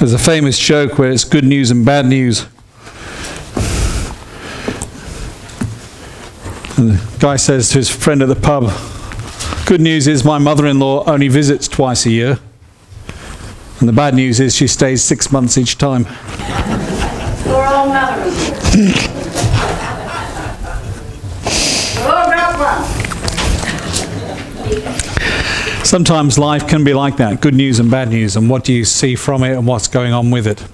There's a famous joke where it's good news and bad news. And the guy says to his friend at the pub, good news is my mother-in-law only visits twice a year. And the bad news is she stays 6 months each time. Poor old mother-in-law. Sometimes life can be like that, good news and bad news, and what do you see from it and what's going on with it.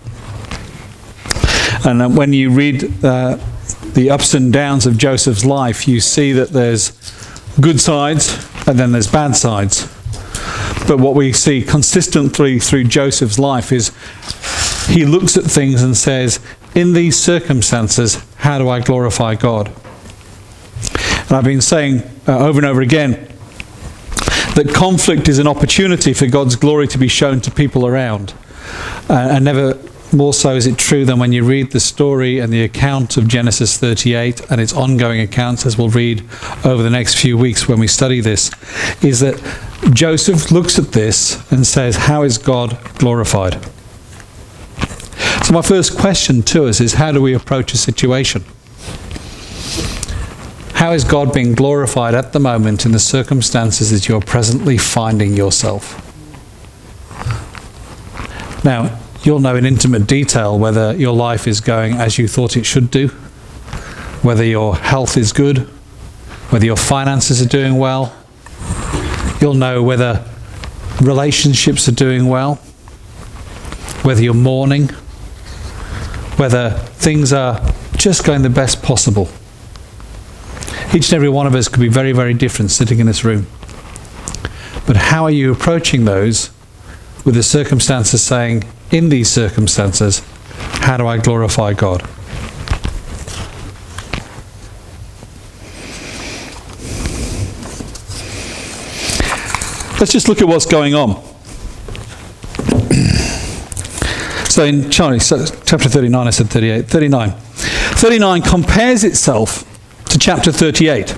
And when you read the ups and downs of Joseph's life, you see that there's good sides and then there's bad sides. But what we see consistently through Joseph's life is he looks at things and says, in these circumstances, how do I glorify God? And I've been saying over and over again that conflict is an opportunity for God's glory to be shown to people around. And never more so is it true than when you read the story and the account of Genesis 38 and its ongoing accounts, as we'll read over the next few weeks when we study this, is that Joseph looks at this and says, how is God glorified? So my first question to us is, how do we approach a situation? How is God being glorified at the moment in the circumstances that you're presently finding yourself? Now, you'll know in intimate detail whether your life is going as you thought it should do, whether your health is good, whether your finances are doing well. You'll know whether relationships are doing well, whether you're mourning, whether things are just going the best possible. Each and every one of us could be very, very different sitting in this room. But how are you approaching those with the circumstances saying, in these circumstances, how do I glorify God? Let's just look at what's going on. So in chapter 39, I said 38, 39. 39 compares itself to chapter 38.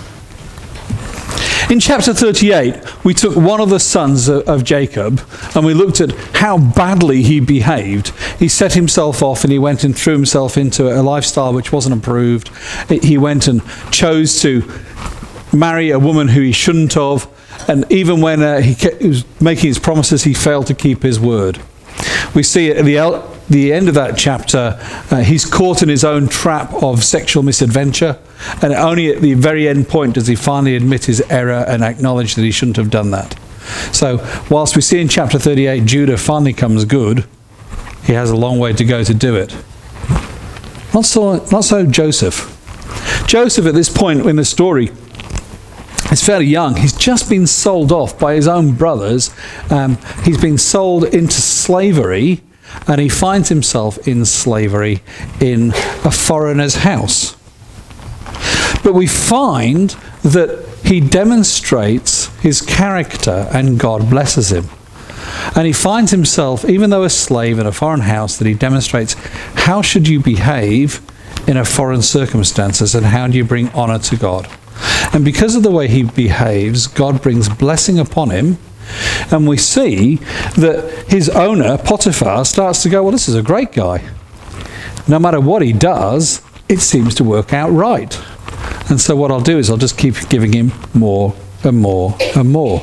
In chapter 38, we took one of the sons of Jacob and we looked at how badly he behaved. He set himself off and he went and threw himself into a lifestyle which wasn't approved. He went and chose to marry a woman who he shouldn't have, and even when he was making his promises, he failed to keep his word. We see at the end of that chapter, he's caught in his own trap of sexual misadventure, and only at the very end point does he finally admit his error and acknowledge that he shouldn't have done that. So whilst we see in chapter 38 Judah finally comes good, he has a long way to go to do it. Not so Joseph. Joseph at this point in the story is fairly young. He's just been sold off by his own brothers. He's been sold into slavery, and he finds himself in slavery in a foreigner's house. But we find that he demonstrates his character and God blesses him. And he finds himself, even though a slave in a foreign house, that he demonstrates how should you behave in a foreign circumstances and how do you bring honor to God. And because of the way he behaves, God brings blessing upon him. And we see that his owner, Potiphar, starts to go, well, this is a great guy. No matter what he does, it seems to work out right. And so what I'll do is I'll just keep giving him more and more and more.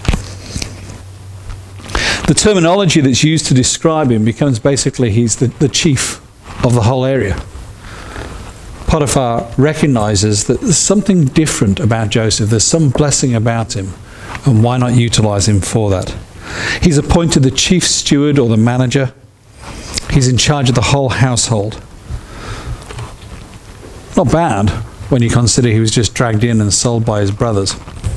The terminology that's used to describe him becomes basically he's the chief of the whole area. Potiphar recognizes that there's something different about Joseph. There's some blessing about him. And why not utilize him for that? He's appointed the chief steward or the manager. He's in charge of the whole household. Not bad when you consider he was just dragged in and sold by his brothers.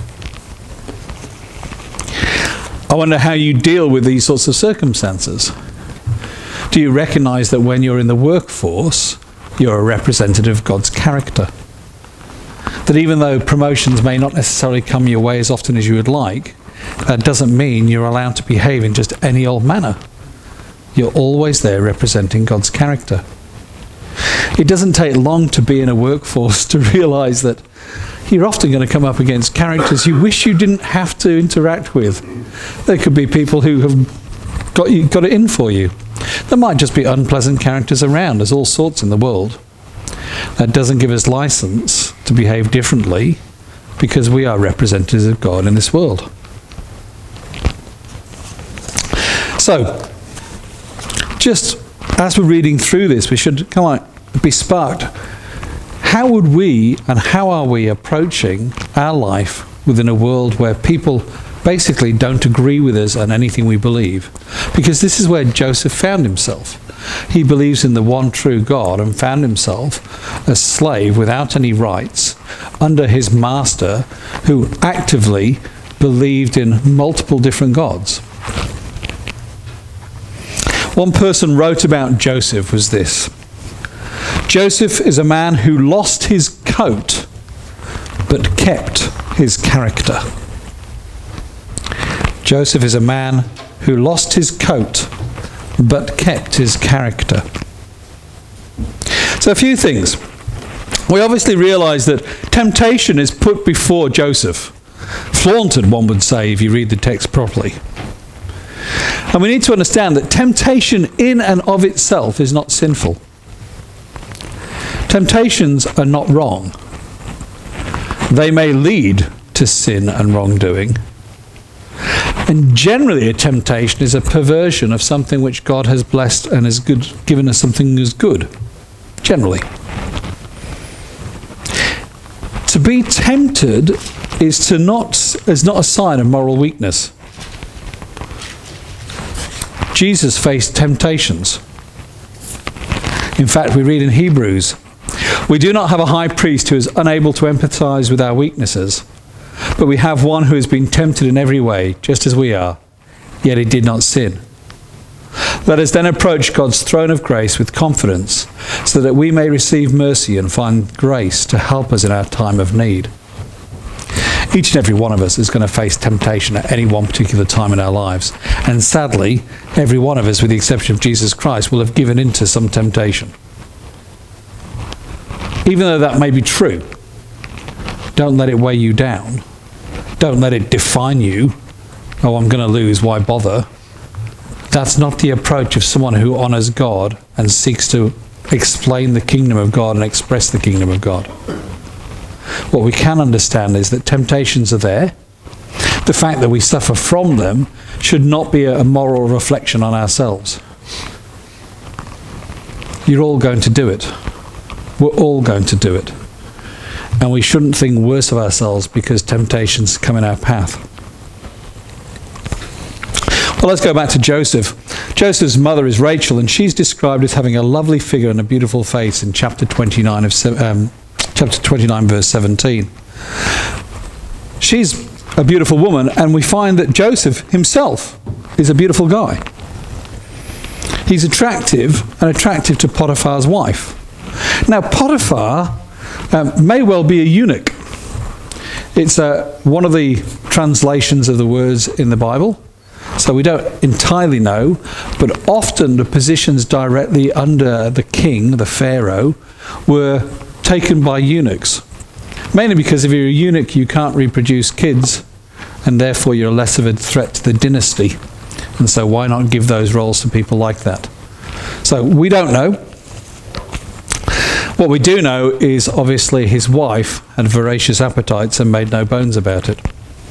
I wonder how you deal with these sorts of circumstances. Do you recognize that when you're in the workforce, you're a representative of God's character? That even though promotions may not necessarily come your way as often as you would like, that doesn't mean you're allowed to behave in just any old manner. You're always there representing God's character. It doesn't take long to be in a workforce to realize that you're often going to come up against characters you wish you didn't have to interact with. There could be people who have got it in for you. There might just be unpleasant characters around. There's all sorts in the world. That doesn't give us license to behave differently because we are representatives of God in this world. So, just as we're reading through this, we should be sparked. How would we and how are we approaching our life within a world where people basically don't agree with us on anything we believe? Because this is where Joseph found himself. He believes in the one true God and found himself a slave without any rights under his master who actively believed in multiple different gods. One person wrote about Joseph was this: Joseph is a man who lost his coat but kept his character. Joseph is a man who lost his coat but kept his character. So a few things. We obviously realise that temptation is put before Joseph. Flaunted, one would say, if you read the text properly. And we need to understand that temptation in and of itself is not sinful. Temptations are not wrong. They may lead to sin and wrongdoing. And generally a temptation is a perversion of something which God has blessed and has given us something as good. Generally. To be tempted is not a sign of moral weakness. Jesus faced temptations. In fact, we read in Hebrews, we do not have a high priest who is unable to empathize with our weaknesses, but we have one who has been tempted in every way, just as we are, yet he did not sin. Let us then approach God's throne of grace with confidence, so that we may receive mercy and find grace to help us in our time of need. Each and every one of us is going to face temptation at any one particular time in our lives. And sadly, every one of us, with the exception of Jesus Christ, will have given into some temptation. Even though that may be true, don't let it weigh you down. Don't let it define you. Oh, I'm going to lose, why bother? That's not the approach of someone who honours God and seeks to explain the kingdom of God and express the kingdom of God. What we can understand is that temptations are there. The fact that we suffer from them should not be a moral reflection on ourselves. You're all going to do it. We're all going to do it. And we shouldn't think worse of ourselves because temptations come in our path. Well, let's go back to Joseph. Joseph's mother is Rachel, and she's described as having a lovely figure and a beautiful face in chapter 29 verse 17. She's a beautiful woman, and we find that Joseph himself is a beautiful guy. He's attractive to Potiphar's wife. Now, Potiphar may well be a eunuch. It's one of the translations of the words in the Bible, so we don't entirely know, but often the positions directly under the king, the Pharaoh, were taken by eunuchs. Mainly because if you're a eunuch, you can't reproduce kids, and therefore you're less of a threat to the dynasty. And so why not give those roles to people like that? So we don't know. What we do know is obviously his wife had voracious appetites and made no bones about it.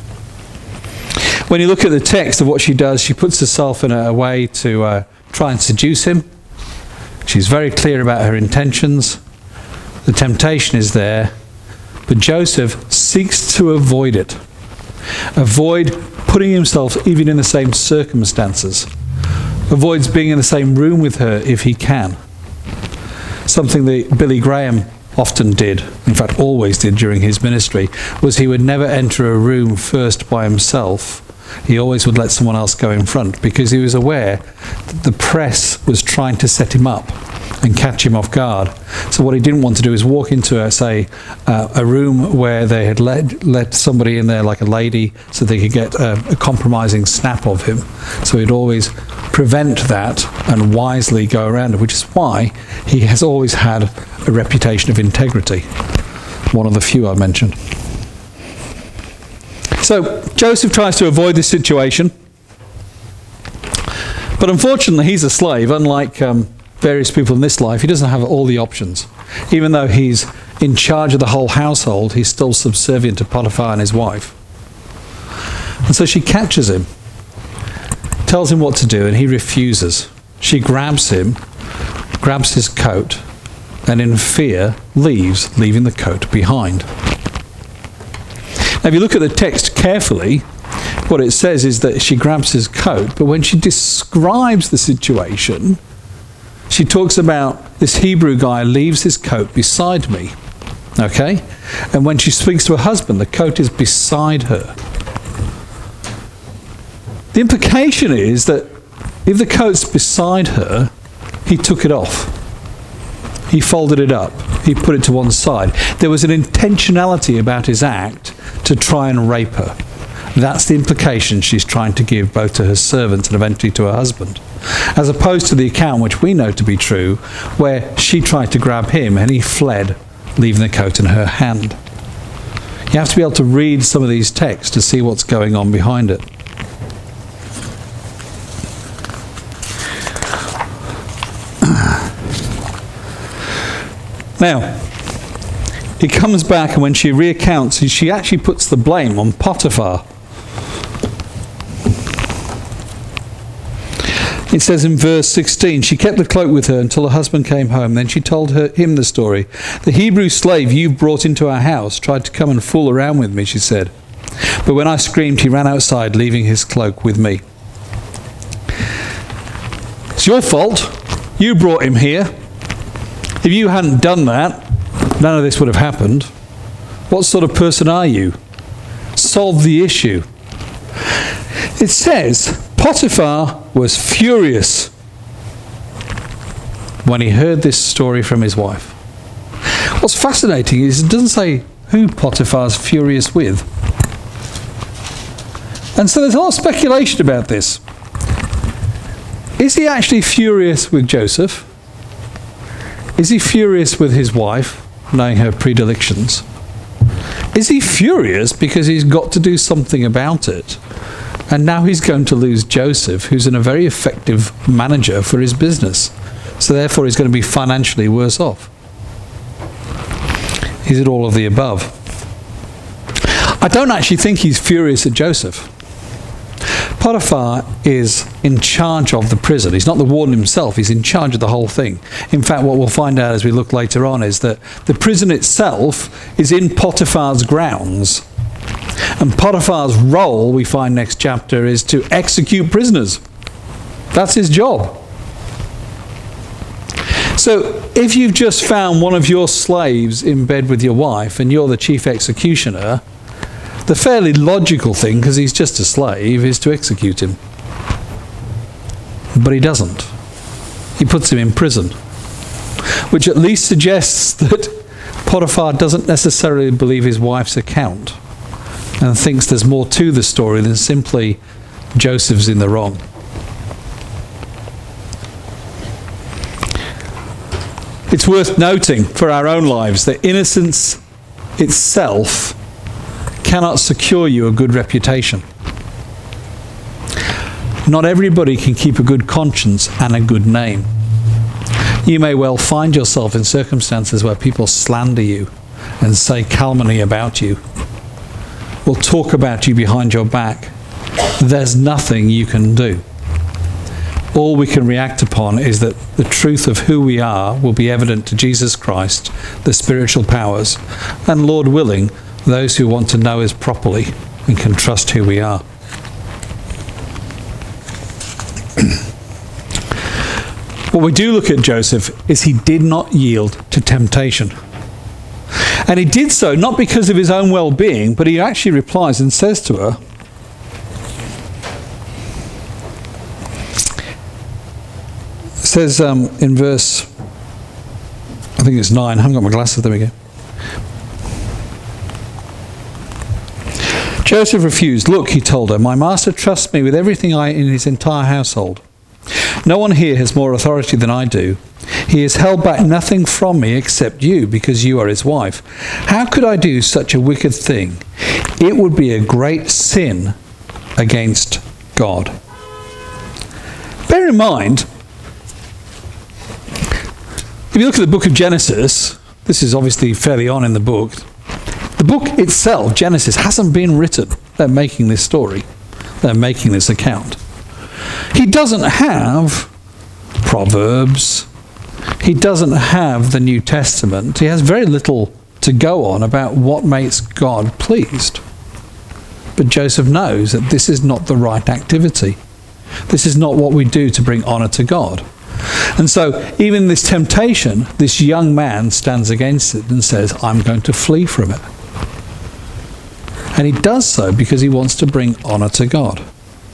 When you look at the text of what she does, she puts herself in a way to try and seduce him. She's very clear about her intentions. The temptation is there, but Joseph seeks to avoid it. Avoid putting himself even in the same circumstances. Avoids being in the same room with her if he can. Something that Billy Graham often did, in fact always did during his ministry, was he would never enter a room first by himself. He always would let someone else go in front because he was aware that the press was trying to set him up and catch him off guard. So what he didn't want to do is walk into, a room where they had let somebody in there, like a lady, so they could get a compromising snap of him. So he'd always prevent that and wisely go around it, which is why he has always had a reputation of integrity. One of the few I've mentioned. So Joseph tries to avoid this situation, But unfortunately, he's a slave. Unlike various people in this life, he doesn't have all the options. Even though he's in charge of the whole household, he's still subservient to Potiphar and his wife. And so she catches him, tells him what to do, and he refuses. She grabs him, grabs his coat, and in fear leaves, leaving the coat behind. Now, if you look at the text carefully, what it says is that she grabs his coat, but when she describes the situation, she talks about this Hebrew guy leaves his coat beside me. Okay? And when she speaks to her husband, the coat is beside her. The implication is that if the coat's beside her, he took it off. He folded it up. He put it to one side. There was an intentionality about his act to try and rape her. That's the implication she's trying to give both to her servants and eventually to her husband. As opposed to the account which we know to be true, where she tried to grab him and he fled, leaving the coat in her hand. You have to be able to read some of these texts to see what's going on behind it. Now, he comes back, and when she recounts, she actually puts the blame on Potiphar. It says in verse 16, she kept the cloak with her until her husband came home. Then she told him the story. The Hebrew slave you've brought into our house tried to come and fool around with me, she said. But when I screamed, he ran outside, leaving his cloak with me. It's your fault. You brought him here. If you hadn't done that, none of this would have happened. What sort of person are you? Solve the issue. It says, Potiphar was furious when he heard this story from his wife. What's fascinating is it doesn't say who Potiphar's furious with. And so there's a lot of speculation about this. Is he actually furious with Joseph? Is he furious with his wife, knowing her predilections? Is he furious because he's got to do something about it? And now he's going to lose Joseph, who's a very effective manager for his business. So therefore he's going to be financially worse off. Is it all of the above? I don't actually think he's furious at Joseph. Potiphar is in charge of the prison. He's not the warden himself. He's in charge of the whole thing. In fact, what we'll find out as we look later on is that the prison itself is in Potiphar's grounds. And Potiphar's role, we find next chapter, is to execute prisoners. That's his job. So if you've just found one of your slaves in bed with your wife and you're the chief executioner, the fairly logical thing, because he's just a slave, is to execute him. But he doesn't. He puts him in prison, which at least suggests that Potiphar doesn't necessarily believe his wife's account and thinks there's more to the story than simply Joseph's in the wrong. It's worth noting for our own lives that innocence itself cannot secure you a good reputation. Not everybody can keep a good conscience and a good name. You may well find yourself in circumstances where people slander you and say calumny about you, will talk about you behind your back. There's nothing you can do. All we can react upon is that the truth of who we are will be evident to Jesus Christ, the spiritual powers, and Lord willing, those who want to know us properly and can trust who we are. What we do look at Joseph is he did not yield to temptation. And he did so not because of his own well-being, but he actually replies and says to her, it says in verse, I think it's 9, I haven't got my glasses, there we go. Joseph refused. Look, he told her, my master trusts me with everything in his entire household. No one here has more authority than I do. He has held back nothing from me except you, because you are his wife. How could I do such a wicked thing? It would be a great sin against God. Bear bear in mind, if you look at the book of Genesis, this is obviously fairly on in the book. The book itself, Genesis, hasn't been written. They're making this story. They're making this account. He doesn't have Proverbs. He doesn't have the New Testament. He has very little to go on about what makes God pleased. But Joseph knows that this is not the right activity. This is not what we do to bring honour to God. And so even this temptation, this young man stands against it and says, I'm going to flee from it. And he does so because he wants to bring honour to God.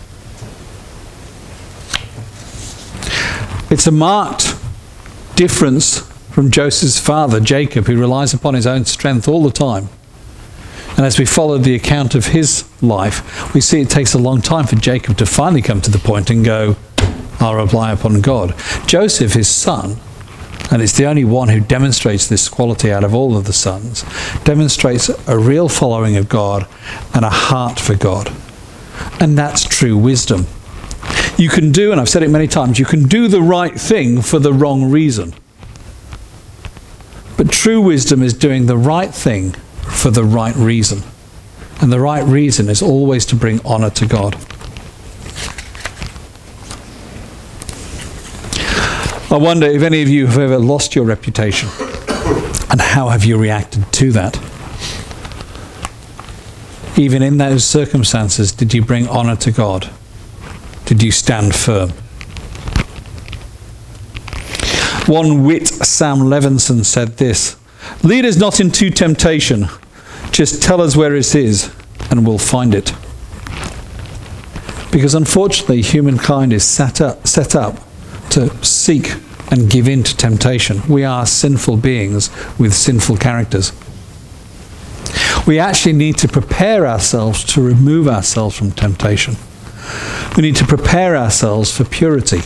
It's a marked difference from Joseph's father, Jacob, who relies upon his own strength all the time. And as we follow the account of his life, we see it takes a long time for Jacob to finally come to the point and go, I'll rely upon God. Joseph, his son, and it's the only one who demonstrates this quality out of all of the sons, demonstrates a real following of God and a heart for God. And that's true wisdom. You can do, and I've said it many times, you can do the right thing for the wrong reason. But true wisdom is doing the right thing for the right reason. And the right reason is always to bring honour to God. I wonder if any of you have ever lost your reputation, and how have you reacted to that? Even in those circumstances, did you bring honour to God? Did you stand firm? One wit, Sam Levinson, said this: lead us not into temptation, just tell us where it is and we'll find it. Because unfortunately humankind is set up to seek and give in to temptation. We are sinful beings with sinful characters. We actually need to prepare ourselves to remove ourselves from temptation. We need to prepare ourselves for purity.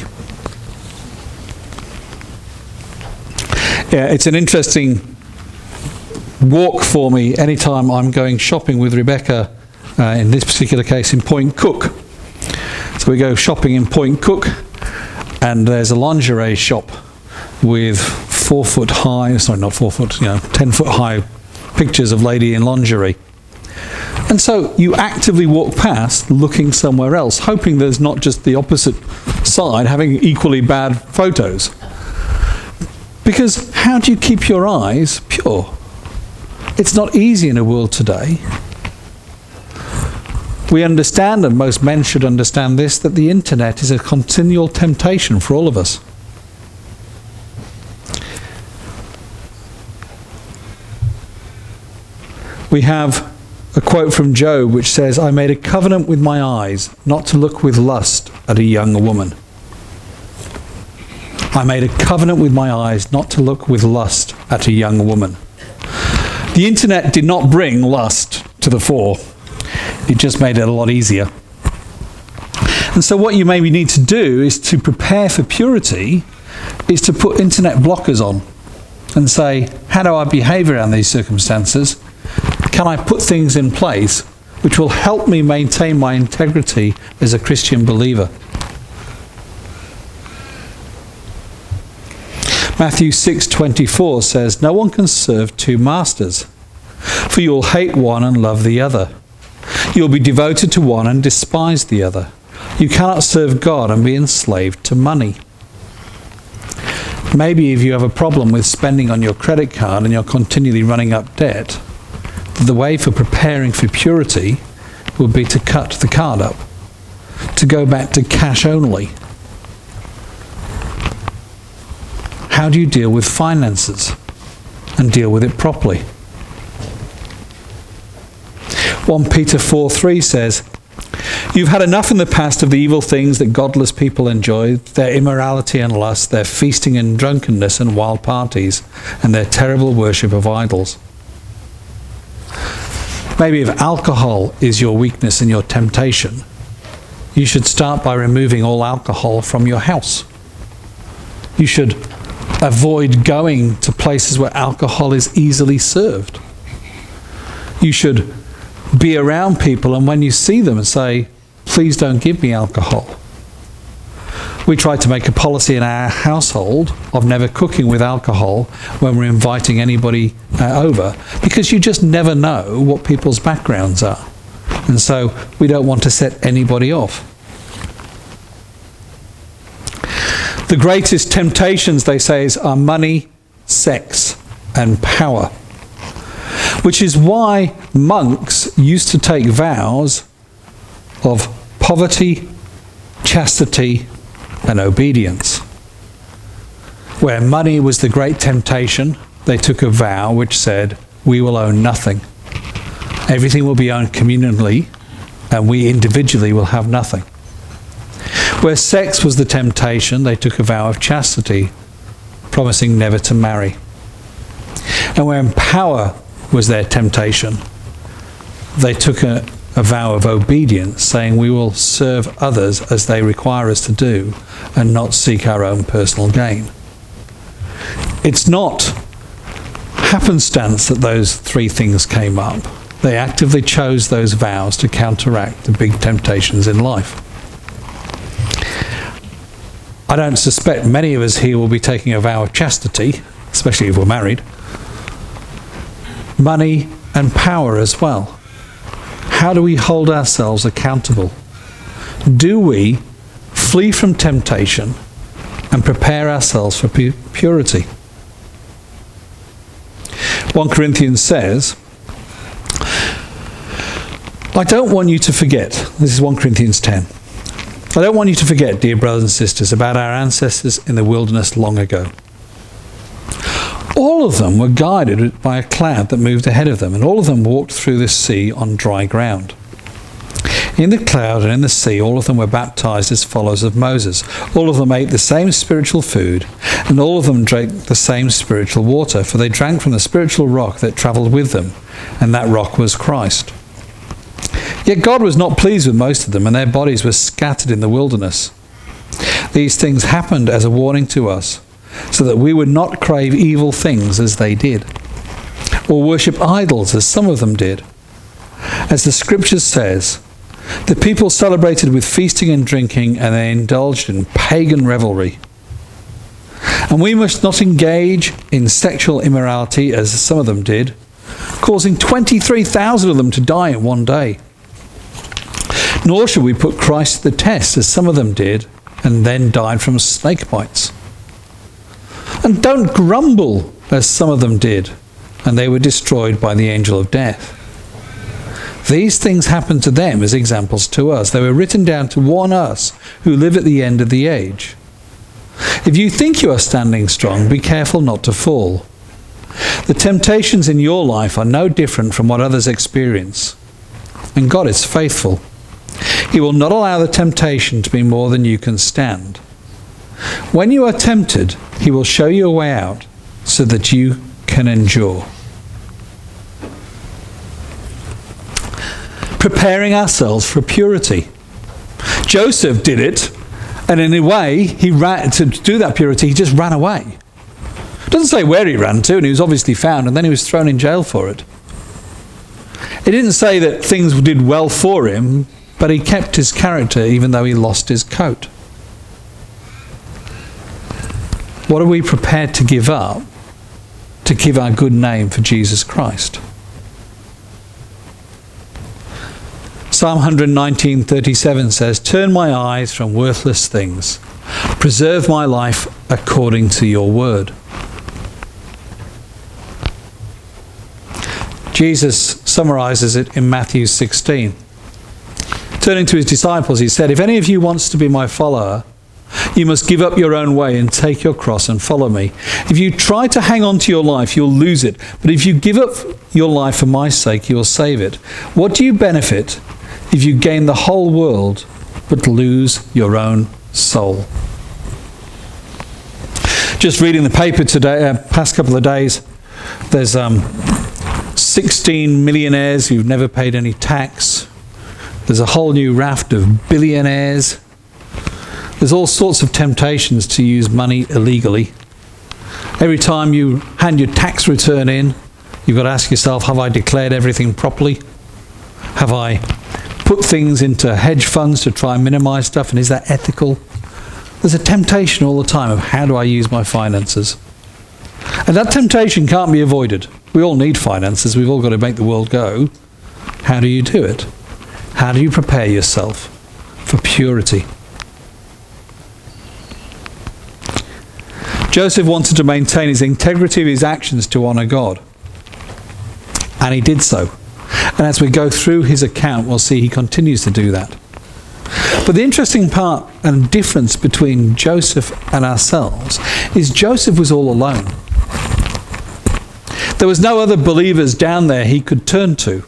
Yeah, it's an interesting walk for me anytime I'm going shopping with Rebecca, in this particular case in Point Cook. So we go shopping in Point Cook, and there's a lingerie shop with 10 foot high pictures of lady in lingerie. And so you actively walk past looking somewhere else, hoping there's not just the opposite side having equally bad photos. Because how do you keep your eyes pure? It's not easy in a world today. We understand, and most men should understand this, that the internet is a continual temptation for all of us. We have a quote from Job which says, I made a covenant with my eyes not to look with lust at a young woman. I made a covenant with my eyes not to look with lust at a young woman. The internet did not bring lust to the fore. It just made it a lot easier. And so what you maybe need to do is to prepare for purity, is to put internet blockers on and say, how do I behave around these circumstances? Can I put things in place which will help me maintain my integrity as a Christian believer? Matthew 6:24 says, no one can serve two masters, for you will hate one and love the other. You will be devoted to one and despise the other. You cannot serve God and be enslaved to money. Maybe if you have a problem with spending on your credit card and you're continually running up debt, the way for preparing for purity would be to cut the card up, to go back to cash only. How do you deal with finances and deal with it properly? 1 Peter 4:3 says, you've had enough in the past of the evil things that godless people enjoy, their immorality and lust, their feasting and drunkenness and wild parties, and their terrible worship of idols. Maybe if alcohol is your weakness and your temptation, you should start by removing all alcohol from your house. You should avoid going to places where alcohol is easily served. You should be around people, and when you see them, say, please don't give me alcohol. We try to make a policy in our household of never cooking with alcohol when we're inviting anybody over, because you just never know what people's backgrounds are. And so we don't want to set anybody off. The greatest temptations, they say, are money, sex, and power. Which is why monks used to take vows of poverty, chastity, and obedience. Where money was the great temptation, they took a vow which said, we will own nothing. Everything will be owned communally, and we individually will have nothing. Where sex was the temptation, they took a vow of chastity, promising never to marry. And when power was their temptation, they took a vow of obedience, saying we will serve others as they require us to do and not seek our own personal gain. It's not happenstance that those three things came up. They actively chose those vows to counteract the big temptations in life. I don't suspect many of us here will be taking a vow of chastity, especially if we're married. Money and power as well. How do we hold ourselves accountable? Do we flee from temptation and prepare ourselves for purity? 1 Corinthians says, I don't want you to forget, this is 1 Corinthians 10, I don't want you to forget, dear brothers and sisters, about our ancestors in the wilderness long ago. All of them were guided by a cloud that moved ahead of them, and all of them walked through the sea on dry ground. In the cloud and in the sea, all of them were baptized as followers of Moses. All of them ate the same spiritual food, and all of them drank the same spiritual water, for they drank from the spiritual rock that travelled with them, and that rock was Christ. Yet God was not pleased with most of them, and their bodies were scattered in the wilderness. These things happened as a warning to us, so that we would not crave evil things as they did, or worship idols as some of them did. As the scriptures says, the people celebrated with feasting and drinking, and they indulged in pagan revelry. And we must not engage in sexual immorality as some of them did, causing 23,000 of them to die in one day. Nor should we put Christ to the test as some of them did, and then died from snake bites. And don't grumble as some of them did, and they were destroyed by the angel of death. These things happened to them as examples to us. They were written down to warn us who live at the end of the age. If you think you are standing strong, be careful not to fall. The temptations in your life are no different from what others experience. And God is faithful. He will not allow the temptation to be more than you can stand. When you are tempted, He will show you a way out so that you can endure. Preparing ourselves for purity. Joseph did it, and in a way, he ran to do that purity. He just ran away. It doesn't say where he ran to, and he was obviously found, and then he was thrown in jail for it. It didn't say that things did well for him, but he kept his character even though he lost his coat. What are we prepared to give up to give our good name for Jesus Christ? Psalm 119:37 says, turn my eyes from worthless things. Preserve my life according to your word. Jesus summarizes it in Matthew 16. Turning to his disciples, he said, if any of you wants to be my follower, you must give up your own way and take your cross and follow me. If you try to hang on to your life, you'll lose it. But if you give up your life for my sake, you will save it. What do you benefit if you gain the whole world but lose your own soul? Just reading the paper today, past couple of days, there's 16 millionaires who've never paid any tax. There's a whole new raft of billionaires. There's all sorts of temptations to use money illegally. Every time you hand your tax return in, you've got to ask yourself, have I declared everything properly? Have I put things into hedge funds to try and minimize stuff, and is that ethical? There's a temptation all the time of how do I use my finances? And that temptation can't be avoided. We all need finances. We've all got to make the world go. How do you do it? How do you prepare yourself for purity? Joseph wanted to maintain his integrity of his actions to honour God. And he did so. And as we go through his account, we'll see he continues to do that. But the interesting part and difference between Joseph and ourselves is Joseph was all alone. There was no other believers down there he could turn to.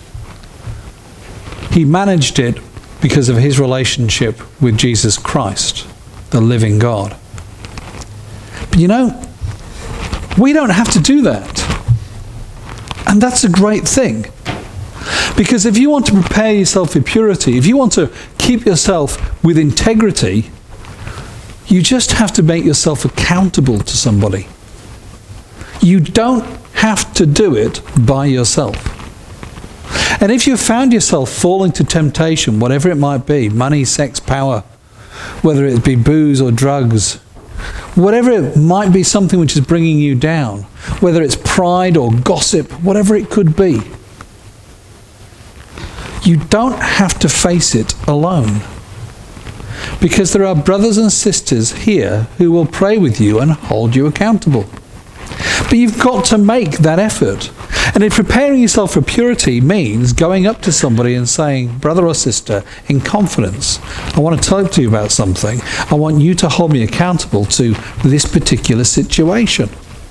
He managed it because of his relationship with Jesus Christ, the living God. But you know, we don't have to do that. And that's a great thing. Because if you want to prepare yourself for purity, if you want to keep yourself with integrity, you just have to make yourself accountable to somebody. You don't have to do it by yourself. And if you found yourself falling to temptation, whatever it might be, money, sex, power, whether it be booze or drugs, whatever it might be, something which is bringing you down, whether it's pride or gossip, whatever it could be, you don't have to face it alone. Because there are brothers and sisters here who will pray with you and hold you accountable. But you've got to make that effort. And in preparing yourself for purity means going up to somebody and saying, brother or sister, in confidence, I want to talk to you about something. I want you to hold me accountable to this particular situation.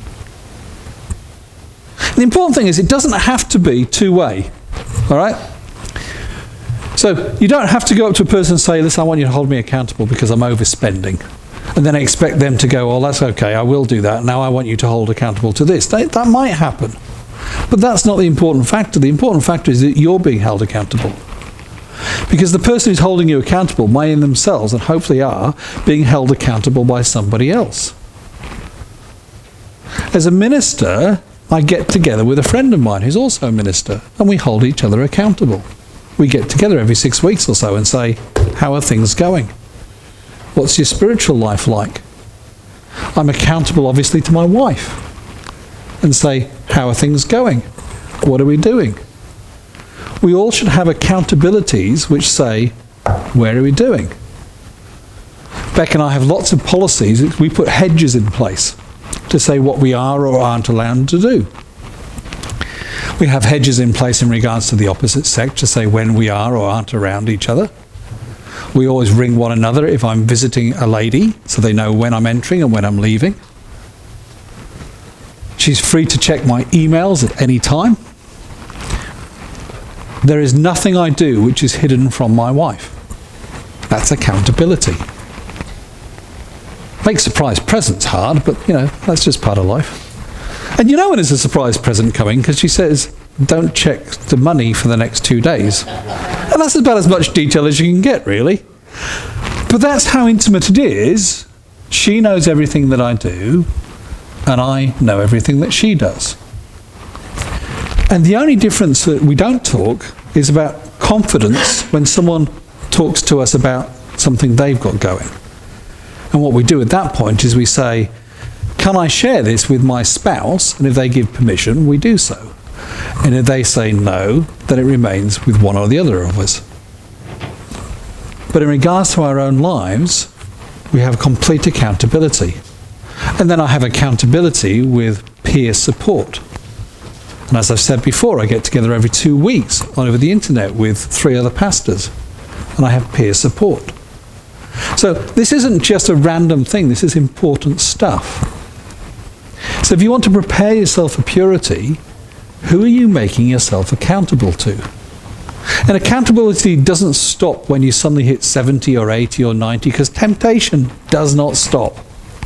The important thing is it doesn't have to be two-way. All right? So you don't have to go up to a person and say, listen, I want you to hold me accountable because I'm overspending. And then expect them to go, oh, that's okay, I will do that. Now I want you to hold accountable to this. That might happen. But that's not the important factor. The important factor is that you're being held accountable. Because the person who's holding you accountable may in themselves, and hopefully are, being held accountable by somebody else. As a minister, I get together with a friend of mine who's also a minister, and we hold each other accountable. We get together every 6 weeks or so and say, how are things going? What's your spiritual life like? I'm accountable, obviously, to my wife. And say, how are things going? What are we doing? We all should have accountabilities which say, where are we doing? Beck and I have lots of policies. We put hedges in place to say what we are or aren't allowed to do. We have hedges in place in regards to the opposite sex to say when we are or aren't around each other. We always ring one another if I'm visiting a lady, so they know when I'm entering and when I'm leaving. She's free to check my emails at any time. There is nothing I do which is hidden from my wife. That's accountability. Makes surprise presents hard, but you know, that's just part of life. And you know when there's a surprise present coming, because she says, don't check the money for the next 2 days. And that's about as much detail as you can get, really. But that's how intimate it is. She knows everything that I do, and I know everything that she does. And the only difference that we don't talk is about confidence when someone talks to us about something they've got going. And what we do at that point is we say, can I share this with my spouse? And if they give permission, we do so. And if they say no, then it remains with one or the other of us. But in regards to our own lives, we have complete accountability. And then I have accountability with peer support. And as I've said before, I get together every 2 weeks over the internet with 3 other pastors. And I have peer support. So this isn't just a random thing, this is important stuff. So if you want to prepare yourself for purity, who are you making yourself accountable to? And accountability doesn't stop when you suddenly hit 70 or 80 or 90, because temptation does not stop.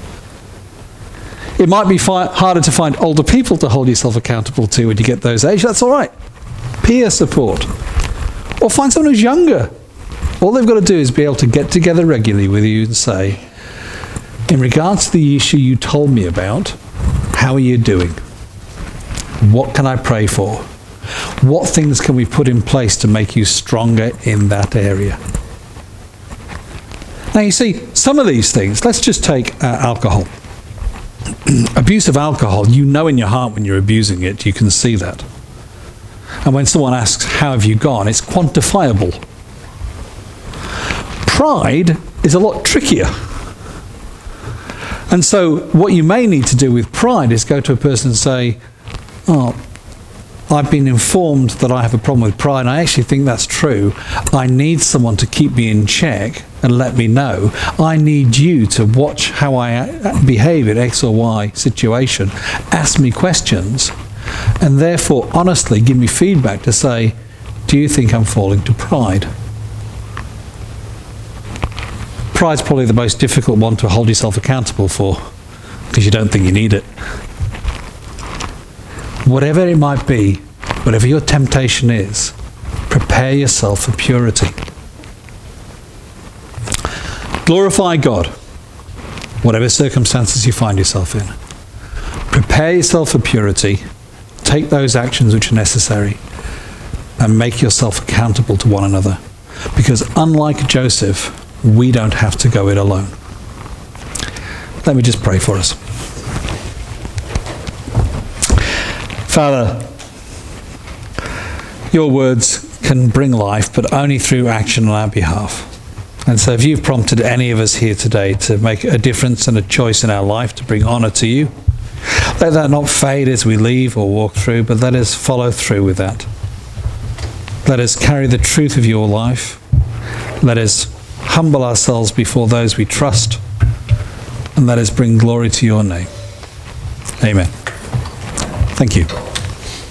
It might be harder to find older people to hold yourself accountable to when you get those age. That's all right. Peer support. Or find someone who's younger. All they've got to do is be able to get together regularly with you and say, in regards to the issue you told me about, how are you doing? What can I pray for? What things can we put in place to make you stronger in that area? Now you see, some of these things, let's just take alcohol. Abuse of alcohol, you know in your heart when you're abusing it, you can see that. And when someone asks, how have you gone, it's quantifiable. Pride is a lot trickier. And so what you may need to do with pride is go to a person and say, oh, I've been informed that I have a problem with pride, and I actually think that's true. I need someone to keep me in check and let me know. I need you to watch how I behave in X or Y situation, ask me questions, and therefore honestly give me feedback to say, do you think I'm falling to pride? Pride's probably the most difficult one to hold yourself accountable for, because you don't think you need it. Whatever it might be, whatever your temptation is, prepare yourself for purity. Glorify God, whatever circumstances you find yourself in. Prepare yourself for purity, take those actions which are necessary, and make yourself accountable to one another. Because unlike Joseph, we don't have to go it alone. Let me just pray for us. Father, your words can bring life, but only through action on our behalf. And so if you've prompted any of us here today to make a difference and a choice in our life to bring honour to you, let that not fade as we leave or walk through, but let us follow through with that. Let us carry the truth of your life. Let us humble ourselves before those we trust, and let us bring glory to your name. Amen. Thank you.